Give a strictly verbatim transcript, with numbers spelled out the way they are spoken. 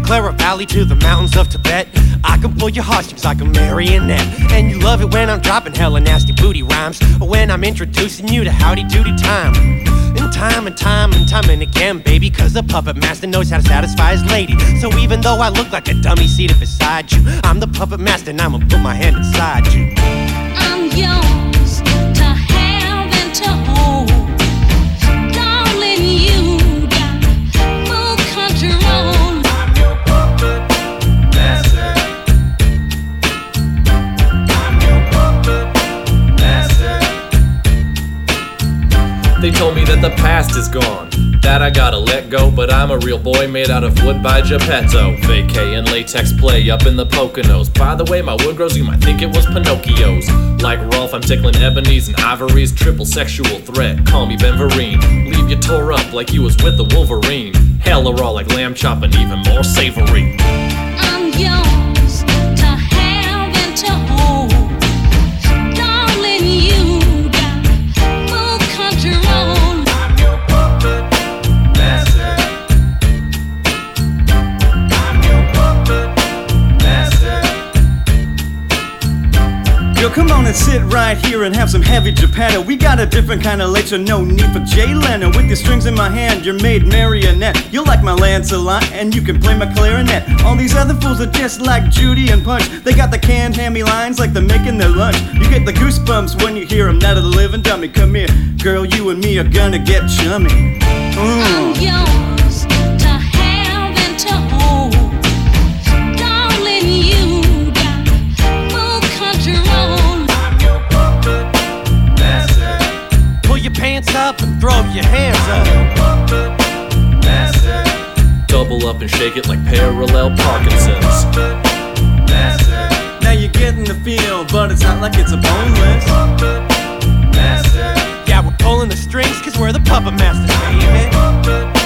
Clara Valley to the mountains of Tibet. I can pull your heartstrings like a marionette. And you love it when I'm dropping hella nasty booty rhymes, or when I'm introducing you to howdy doody time. And time and time and time and again, baby, cause the puppet master knows how to satisfy his lady. So even though I look like a dummy seated beside you, I'm the puppet master and I'ma put my hand inside you. I'm yours to have and to hold. Darling, you got full control. I'm your puppet master. I'm your puppet master. They told me that the past is gone, that I gotta let go, but I'm a real boy made out of wood by Geppetto. Vacay and latex play up in the Poconos. By the way, my wood grows, you might think it was Pinocchio's. Like Rolf, I'm tickling ebonies and ivories, triple sexual threat, call me Ben Vereen. Leave you tore up like you was with the Wolverine. Hella raw like lamb chop and even more savory. I'm yours to have and to hold. Darling, you got full control. I'm your puppet master. I'm your puppet master. Yo, come on and sit right here and have some heavy Geppetto. We got a different kind of later, no need for Jay Leno. With your strings in my hand, you're made marionette. You're like my Lancelot, and you can play my clarinet. All these other fools are just like Judy and Punch. They got the canned hammy lines like they're making their lunch. You get the goosebumps when you hear them, not of the living dummy. Come here, girl, you and me are gonna get chummy. I'm Mm. yours to have and to hold. Darling, you got full control. I'm your puppet master. Pull your pants up and throw your hands I'm up. your puppet master. Double up and shake it like parallel Parkinson's. Puppet master. Now you're getting the feel, but it's not like it's a boneless. Puppet master. Yeah, we're pulling the strings cause we're the puppet masters, baby. Puppet